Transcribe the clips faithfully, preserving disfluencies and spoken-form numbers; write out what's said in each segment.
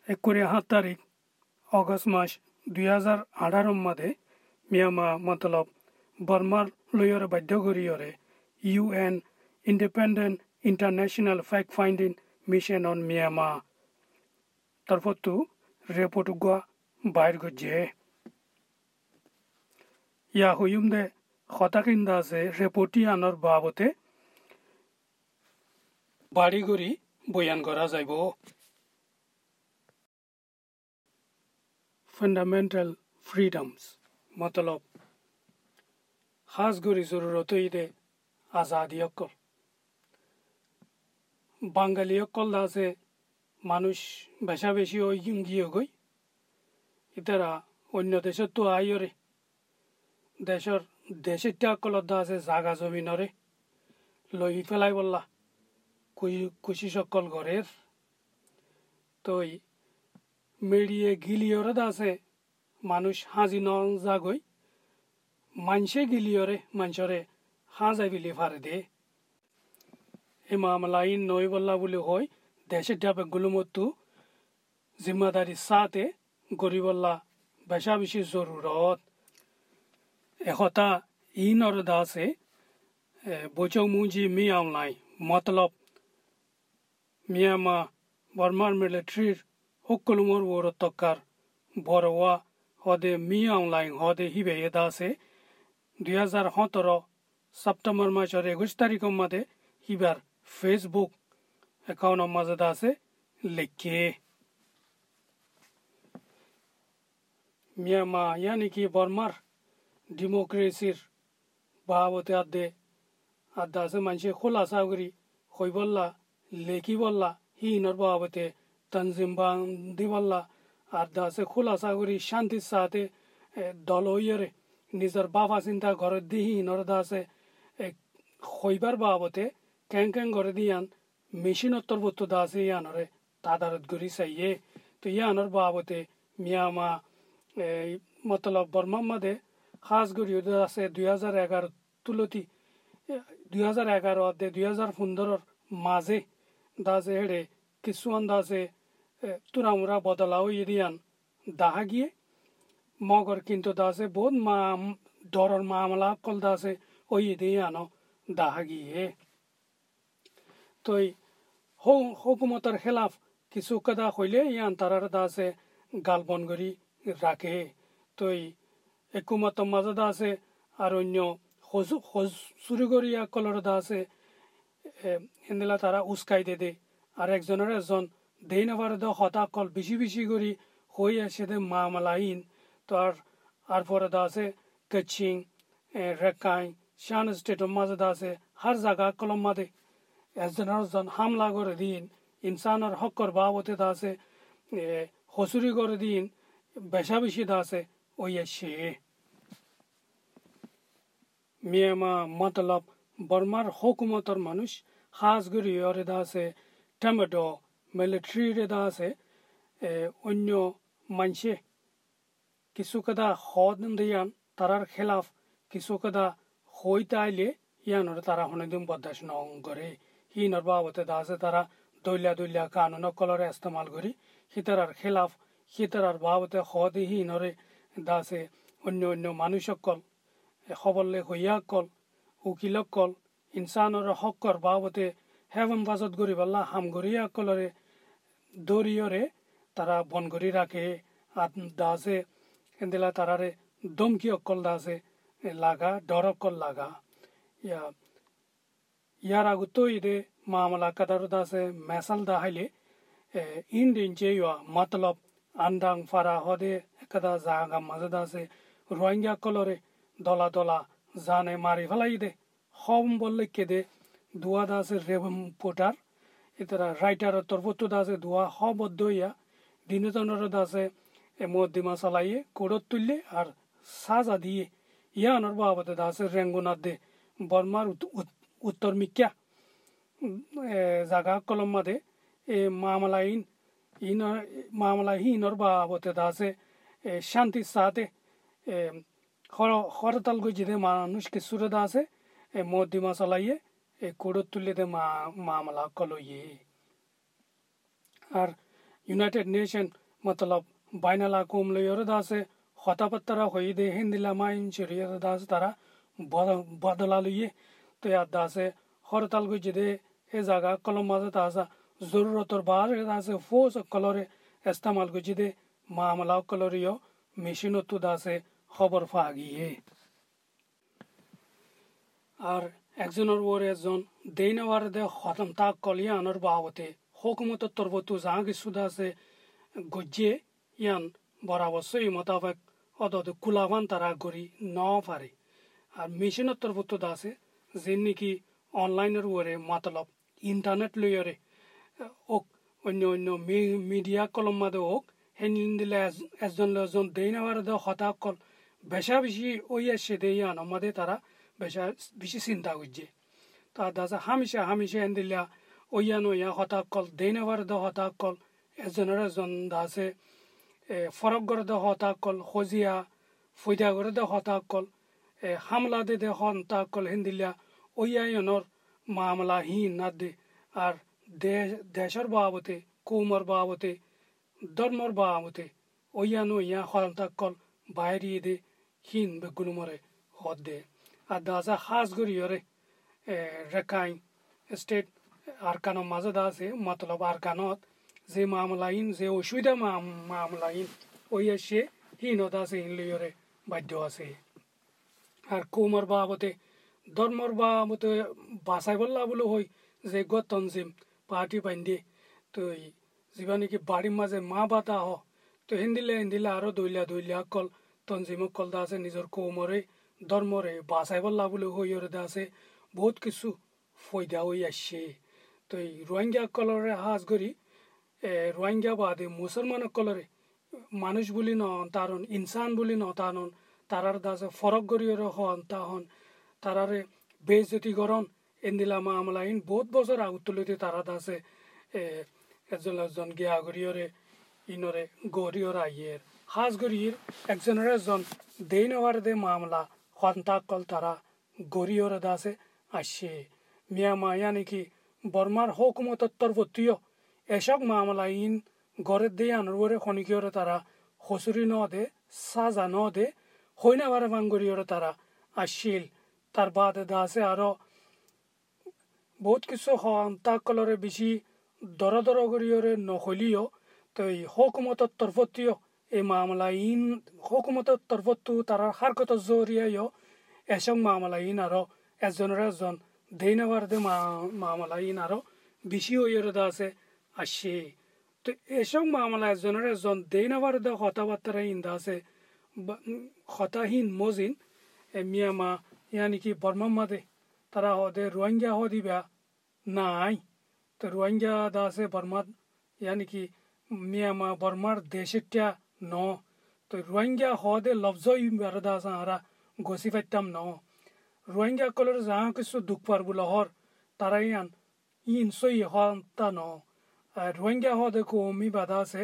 एकोणीस सात तारीख ऑगस्ट मास দুই হাজার আঠারো मध्ये म्यांमा मतलब बर्मा लयर बाध्य करियरे UN independent international fact finding mission on Myanmar तरफतु रिपोर्ट गुआ बाहर गजे या हुयुमदे खताकिंदा से रिपोर्टी आनर बाबते बाड़ी गरी बयान करा जाइबो फंडामेंटल फ्रीडम्स मतलब खास गरी जरूरत इदे आजादी अक्कल बांगाली अक्कल दासे मानुष बेशा बेशी ओयिंगी गई इतरा अन्य देश तो आइरे देशर देशे अक्कल दासे जागा जमीनरे लई फेलाई बल्ला कुशी सकल घरेर तो मेडिए गिलियरे दासे मानुष हाजी न जागई मानसे गिलियरे मानसरे हाजाय बिलि फारे दे ए मामलाई नई बल्ला बुले होय देशे डाबे गुलुमतु जिम्मेदारी साथे गरीबल्ला बेशा बेशी जरूरत एकता इन और दासे बोचौ मुजी मी ऑनलाइन मतलब म्यांमा बर्मा मिलिट्री हुकुलमर वोर तक्कार बरवा हदे मी ऑनलाइन हदे हिबे दासे দুই হাজার সতেরো सेप्टेम्बर मासर एकुश तारीख मध्य हिबार फेसबुक एकाउंट मजद आसे लिखे म्यांमा यानी कि बर्मार डेमोक्रेसीर बाबते आदे आदासे मानसे खोला सागरी होइबल्ला लेखी बल्ला ही नर बाबते तंजिम बांदी बल्ला आदासे खोला सागरी शांति साथे दलोयरे निजर बाबा चिंता घर दिही नरदासे होइबार बाबते कैं कैं घर दियान मेशिन उत्तरबुत्त दासे यानरे तादारत गरी चाहिए तो यानर बाबते म्यांमा मतलब बर्मा मध्ये खास गरी दासे দুই হাজার এগারো तुलती দুই হাজার এগারো अदे দুই হাজার पंद्रह माजे दासे हेडे किसुआन दासे तुरामुरा बदलाव यदियान दाहागिए मगर किंतु दासे बहुत मा डरर मामला कल दासे ओई दियानो दाहागिए तो हो हुकुमतर खिलाफ किसु कदा होइले यान तारार दासे गालबन गरी राखे तो हुकुमत मजा दासे आरण्य होजु होज सुरु गरी कलर दासे हिंदला तारा उस्काई दे दे और एक जनर एकजन देन बार द हता कल बेशी बेशी गरी होई आसे दे मामलाइन तो आर पर दासे कचिंग रेकाई शान स्टेट मजा दासे हर जगह कलम मादे एजनर जन हमला कर दिन इंसान और हक कर बाबते दासे हसुरी कर दिन बेशा बेशी दासे ओयेशे म्यांमा मतलब बर्मार हुकुमतर मानुष खास गरी और दासे टमेटो मिलिट्री रे दासे अन्य मानसे किसु कदा हद दियान तारार खिलाफ किसु कदा होइताइले यानर तारा हनेदिम बर्दाश्त न करे ही नर बाबते दासे तारा दोल्या दोल्या कानून कलर इस्तेमाल करी हितरार खिलाफ हितरार बाबते हद ही नरे दासे अन्य अन्य मानुष कल खबरले होइया कल उकिल कल इंसान और हक्कर बाबते हेवन बाजत गरी बल्ला हाम गरिया कलरे दोरियरे तारा बन गरी राखे आत दासे इंदिला तारारे दमकी अक्कल दासे लागा डर अक्कल लागा या यार आगु तो इदे मामला कदार दासे मैसल दाहिले इंडियन जेवा मतलब अंडांग फारा हदे कदा जागा मजा दासे रोहिंग्या कलरे दला दला जाने मारी फलाई दे हम बोलले के दे दुआ दासे रेबम पोटार इतरा राइटर तरफतो दासे दुआ हबद्दया दिनतनर दासे मोदिमा सलाइए कोड़त तुल्ले और साजा दिए या नर बाबते दासे रेंगुना दे बर्मार उत्तर मिक्या जगह कलम मदे ए मामलाइन इन मामला ही नर बाबते दासे शांति साथे खर खरतल को जिदे मानुष के सुर दासे मोदिमा सलाइए कोड़त तुल्ले दे मामला कलो ये और United Nation मतलब बाइनाला कोम लेयर दासे खता पत्तरा होई दे हिंदिला माइन चिरिया दास तारा बदला लिए तो याद दासे हर ताल को जिदे हे जगह कलम मजा तासा जरूरत और बाहर दासे फोस कलर इस्तेमाल को जिदे मामला कलरियो मेशिनो तो दासे खबर फागी है और একজনের ওর একজন দেইনাওয়ার দে খতম তা কলিয়ানোর বাবতে হুকুমত তরবতু জাহাং সুদা আছে গজ্জে ইয়ান বরাবরই মোতাবেক অদদ কুলাবান তারা গরি ন পারে আর মেশিনের তরবতু আছে যে নাকি অনলাইনের ওরে মতলব ইন্টারনেট লইরে ওক অন্য অন্য মিডিয়া কলম মাদে ওক হেনিন দিলে একজন একজন দেইনাওয়ার দে হতা কল বেশা বেশি ওই আসে দেয়ান আমাদের তারা বেশা বেশি চিন্তা করছে তা দাসা হামেশা হামেশা এন্দিলা ওয়ান ওয়া হতা কল দেইনাওয়ার দে হতা কল একজনের একজন দাসে ফরক করে দে হতা কল খজিয়া ফয়দা করে দে হতা কল হামলা দে দে হতা কল হেন্দিলা ওয়ানর মামলা হি না দে আর দেশের বাবতে কৌমর বাবতে ধর্মর বাবতে ওয়ান ওয়া হতা কল বাইরে দে হিন বেগুলমরে হদ দে আর দাসা খাস গরিয়রে রেকাইন স্টেট আরকানো মাঝে দাসে মতলব আরকানত যে মামলাইন যে অসুবিধা মামলাইন ওই এসে হিন দাসে হিনলিয়রে বাধ্য আছে আর কৌমর বাবতে ধর্মর বাবতে বাসাই বললা বলে হই যে গ তনজিম পার্টি বান্ধে তো যা নাকি বাড়ির মাঝে মা বাতা হ তো হিন্দিলে হিন্দিলে আরো দইলা দইলা কল তনজিম কল দাসে নিজের কৌমরে ধর্মরে বাসাই বললা বলে হই ওরে দাসে বহুত কিছু ফয়দা হই আসছে তো এই রোহিঙ্গা কলরে হাজ করি রোহিঙ্গা বাদে মুসলমান কলরে মানুষ বলি ন তারন ইনসান বলি ন তানন তারার দাসে ফরক গরিয়র হন তা হন তারারে বেজতি করন এন্দিলা মামলাইন বহুত বছর আগুতলিতে তারা দাসে একজন একজন গিয়া গরিয়রে ইনরে গরিয়র আইয়ের হাজ গরির একজনের একজন দেইনওয়ার দে মামলা হন্তা কল তারা গরিয়র দাসে আসছে মিয়ামা ইয়ানি কি বর্মার হুকুমতর তরফতীয় এসব মামলাইন গড়ের দিয়ে আনরে খনিকিয়রে তারা হসুরি ন দে সাজা ন দে হইনাবার বাঙ্গরিয়রে তারা আসছিল তার বাদে দাসে আরো বহুত কিছু হন্তা কলরে বেশি দর দর গরিয়রে নহলিও তো এই হুকুমতর তরফতীয় এই মামলাইন হুকুমতর তরফতু তারা হারকত জরিয়ায় এসব মামলাইন আরো একজনের একজন দেইনাবার দে মামলাইন আরো বেশি হইরে দাসে আসছে তো এসব মামলা একজনের একজন দেইনাবার দে কথাবার্তা ইন্দা আছে হতাহীন মজিন মিয়ামা ইয়ানি কি বর্মা মাদে তারা হদে রোহিঙ্গা হ দিবা নাই তো রোহিঙ্গা দাসে বর্মা ইয়ানি কি মিয়ামা বর্মার দেশটা ন তো রোহিঙ্গা হদে লফজই বেরদাস আরা গসি ফাইতাম ন রোহিঙ্গা কলর যাহা কিছু দুঃখ পার বুলহর তারাই আন ইন সই হন তা ন রোহিঙ্গা হদে কমি বাধা আছে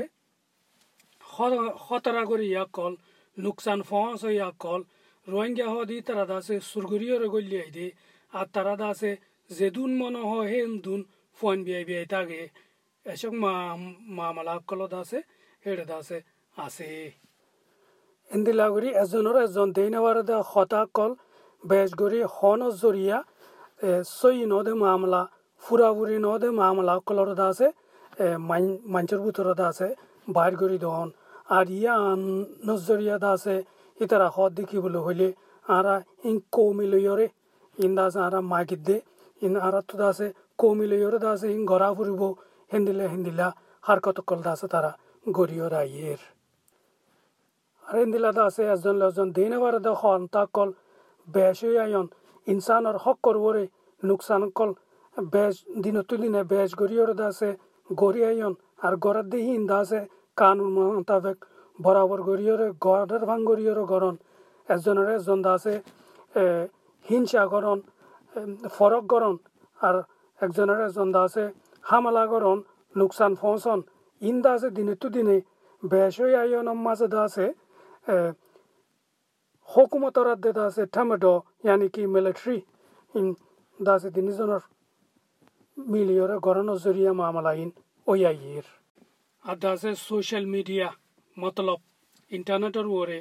হতারা করে ইয়া কল নুকসান ফস ইয়া কল রোহিঙ্গা হদি তারা দাসে সুরগুরিয়র গলিয়াই দে আর তারা দাসে যেদুন মন হ হেন দুন ফোন বিয়াই বিয়াই তাগে এসব মামলা কল দাসে হেড়ে দাসে আছে ইন্দিলা করি এজনের এজন দেইনাবার দে হতা কল বেশ গরি হন জরিয়া সই নদে মামলা ফুরাফুরি নদে মামলা কলর দাসে মাঞ্চের ভিতর দাসে বাইর করি দহন আর ইয়া নজরিয়া দাসে ইতারা হদ দেখিবলৈ হইলে আরা ইন কৌমিলয়রে ইন দাসে আরা মাগিদ দে ইন আরা তো দাসে কৌমিলয়রে দাসে ইন গড়া ফুরিব হিন্দিলা হিন্দিলা হারকত কল দাসে তারা গরিয়র আইয়ের আর হিন্দিলা দাসে একজন একজন দেইনাবার দে হন্তা কল বেশ আয়ন ইনসানের হক করবরে নুকসান কল বেশ দিন তুলিনে বেশ গরিয়র দাসে গড়ি আয়ন আর গড়ার দিয়ে হিন দাসে কানুন মোতাবেক বরাবর গরিয়রে গড়ের ভাঙ গরিয়র গরণ একজনের একজন দাসে হিংসা গরণ ফরক গরণ আর একজনের একজন দাসে হামলা গরণ নুকসান ফসন ইন দাসে দিনে তু দিনে বেশ আয়ন মাঝে দাসে হুকুমতর আদে দাসে টমেটো ইয়ানি কি মিলিটারি ইন দাসে দিনজনের মিলিয়রে গরণ জরিয়া মামলা ইন ওয়াইয়ের আর দাসে সোশ্যাল মিডিয়া মতলব ইন্টারনেটের ওরে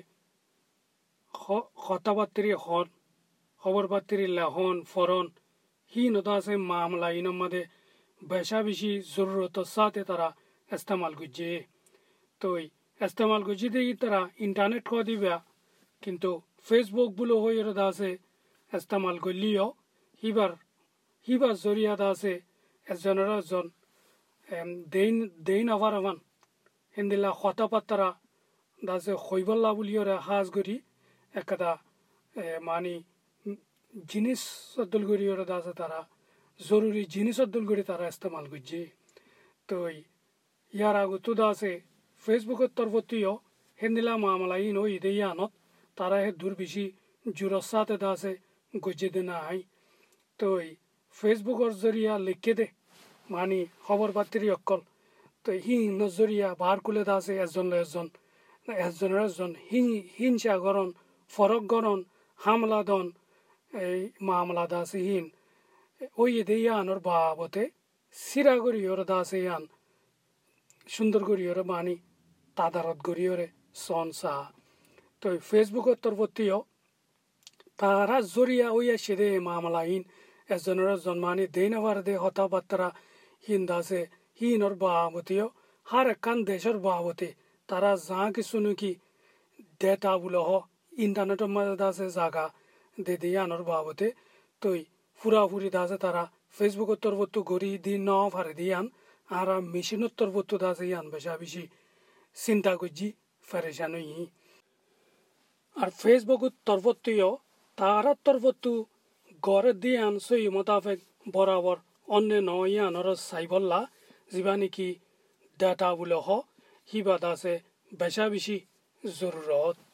কথাবার্তি হন খবর বার্তি লেহন ফরন হি নদাসে মামলা ইনম মধ্যে বেশা বেশি জরুরতের সাথে তারা ইস্তেমাল করছে তো ইস্তেমাল করছে দিয়ে তারা ইন্টারনেট কো দিবা কিন্তু ফেসবুক বলে হয়ে দাসে ইস্তেমাল করলিও হিবার হিবার জরিয়া দাসে একজনের একজন দেইন দেইন আবার আমান হিন্দিলা কথা পাত্তারা দাসে হইবল্লা বলিওরে হাজ করি একটা মানি জিনিস অদ্দুল করি ওরা দাসে তারা জরুরি জিনিস অদ্দুল করি তারা ইস্তেমাল করছে তো ইয়ার আগতো দাসে ফেসবুকের তরফতিও হিন্দিলা মামলা ইন ওই দে আনত তারা হে দূর বেশি জোরের সাথে দাসে গজে দে না আই তো ফেসবুকের জরিয়া লিখে দে মানি খবর বার্তির অকল তো হি নজরিয়া বার কুলে দাসে একজন একজন একজনের একজন হিংসা গরণ ফরক গরণ হামলা দন এই মামলা দাসে হিন ওই দে আনর বাবতে সিরা করি ওর দাসে আন সুন্দর করি ওরে মানি তাদারত করি ওরে সন সা তো ফেসবুকের তরফতিও তারা জরিয়া ওই আসে দে মামলা হিন একজনের একজন মানি দেন আবার দে হতাবার্তারা হিন দাসে হিন ওর বাবতীয় হার একখান দেশের বাবতে তারা যা কিছু নাকি ডেটা বলে হ ইন্টারনেটের মাঝে দাসে জাগা দে দিয়ে আনোর বাবতে তৈ ফুরাফুরি দাসে তারা ফেসবুকের তরফতো গড়ি দি ন ফারে দিয়ে আন আর মেশিনের তরফতো দাসে আন বেশা বেশি চিন্তা করছি ফেরেশান হই আর ফেসবুকের তরফতিও তারা তরফতো গড়ে দিয়ে আন সই মোতাবেক বরাবর অন্য নয় আনর সাইবল্লা যা নাকি ডেটা বলে হ হিবা দাসে বেশা বেশি জরুরত